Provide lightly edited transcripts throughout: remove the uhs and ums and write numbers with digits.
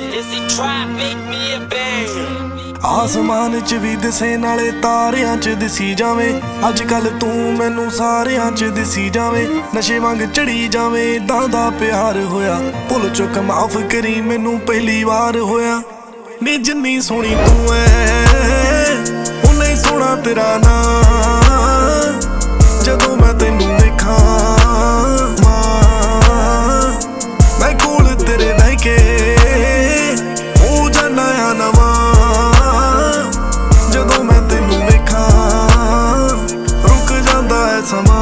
ਆਸਮਾਨ ਚ ਵੀ ਦਿਸੇ ਨਾਲੇ ਤਾਰਿਆਂ ਚ ਦਿਸੀ ਜਾਵੇਂ। ਅੱਜ ਕੱਲ ਤੂੰ ਮੈਨੂੰ ਸਾਰਿਆਂ ਚ ਦਿਸੀ ਜਾਵੇਂ। ਨਸ਼ੇ ਵਾਂਗ ਚੜੀ ਜਾਵੇਂ ਏਦਾਂ ਦਾ ਪਿਆਰ ਹੋਇਆ। ਭੁੱਲ ਚੁੱਕ ਮਾਫ ਕਰੀ ਮੈਨੂੰ ਪਹਿਲੀ ਵਾਰ ਹੋਇਆ। ਨੀ ਜਿੰਨੀ ਸੋਹਣੀ ਤੂੰ ਐ ਉਨਾ ਹੀ ਸੋਹਣਾ ਤੇਰਾ ਨਾਂ। ਜਦੋਂ ਮੈਂ ਤੈਨੂੰ ਵੇਖਾਂ ਮੈਂ ਕੋਲ ਤੇਰੇ ਬਹਿ ਕੇ ਹੋ ਜਾਨਾ ਆ ਨਵਾਂ। ਜਦੋਂ ਮੈਂ ਤੈਨੂੰ ਵੇਖਾਂ ਰੁਕ ਜਾਂਦਾ ਐ ਸਮਾਂ।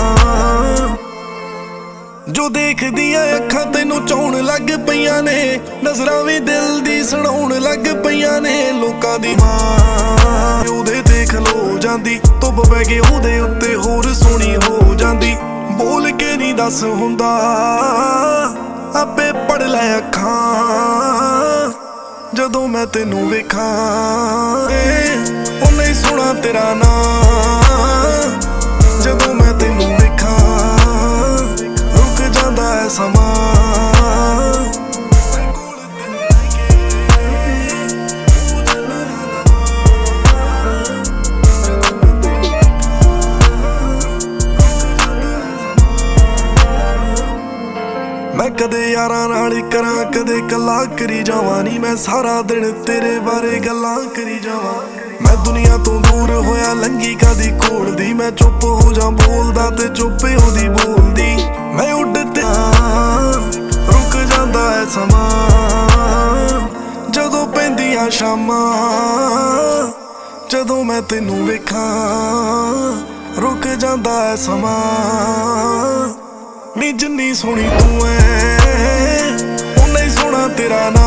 ਜੋ ਦੇਖਦੀਆਂ ਅੱਖਾਂ ਤੈਨੂੰ ਚਾਹੁਣ ਲੱਗ ਪਈਆਂ ਨੇ। ਨਜ਼ਰਾਂ ਵੀ ਦਿਲ ਦੀ ਸੁਣਾਉਣ ਲੱਗ ਪਈਆਂ ਨੇ। ਲੋਕਾਂ ਦੀ ਮਾਂ ਉਹਦੇ ਤੇ ਖਲੋ ਜਾਂਦੀ। ਧੁੱਪ ਪੈ ਕੇ ਉਹਦੇ ਉੱਤੇ ਹੋਰ ਸੋਹਣੀ ਹੋ ਜਾਂਦੀ। ਬੋਲ ਕੇ ਨਹੀਂ ਦੱਸ ਹੁੰਦਾ ਆਪੇ ਪੜ ਲੈ ਅੱਖਾਂ। ਜਦੋਂ ਮੈਂ ਤੈਨੂੰ ਵੇਖਾਂ ਉਨਾ ਹੀ ਸੋਹਣਾ ਤੇਰਾ ਨਾਂ। ਜਦੋਂ ਮੈਂ ਤੈਨੂੰ ਵੇਖਾਂ ਰੁਕ ਜਾਂਦਾ ਐ ਸਮਾਂ। ਮੈਂ ਕਦੇ ਯਾਰਾਂ ਨਾਲ ਕਰਾਂ ਕਦੇ ਕੱਲਾ ਕਰੀ ਜਾਵਾਂ। ਨੀ ਮੈਂ ਸਾਰਾ ਦਿਨ ਤੇਰੇ ਬਾਰੇ ਗੱਲਾਂ ਕਰੀ ਜਾਵਾਂ। ਮੈਂ ਦੁਨੀਆ ਤੋਂ ਦੂਰ ਹੋਇਆ ਲੰਗੀ ਕਾਦੀ ਕੋਲ ਦੀ। ਮੈਂ ਚੁੱਪ ਹੋ ਜਾ ਬੋਲਦਾ ਤੇ ਚੁੱਪ ਉਹਦੀ ਬੋਲਦੀ। ਮੈਂ ਉੱਡ ਤੇ ਰੁਕ ਜਾਂਦਾ ਐ ਸਮਾਂ। ਜਦੋਂ ਪੈਂਦੀਆਂ ਸ਼ਾਮਾਂ ਜਦੋਂ ਮੈਂ ਤੈਨੂੰ ਵੇਖਾਂ ਰੁਕ ਜਾਂਦਾ ਐ ਸਮਾਂ। ਨੀ ਜਿੰਨੀ ਸੋਹਣੀ ਤੂੰ ਐ ਉਨਾ ਹੀ ਸੋਹਣਾ ਤੇਰਾ ਨਾਂ।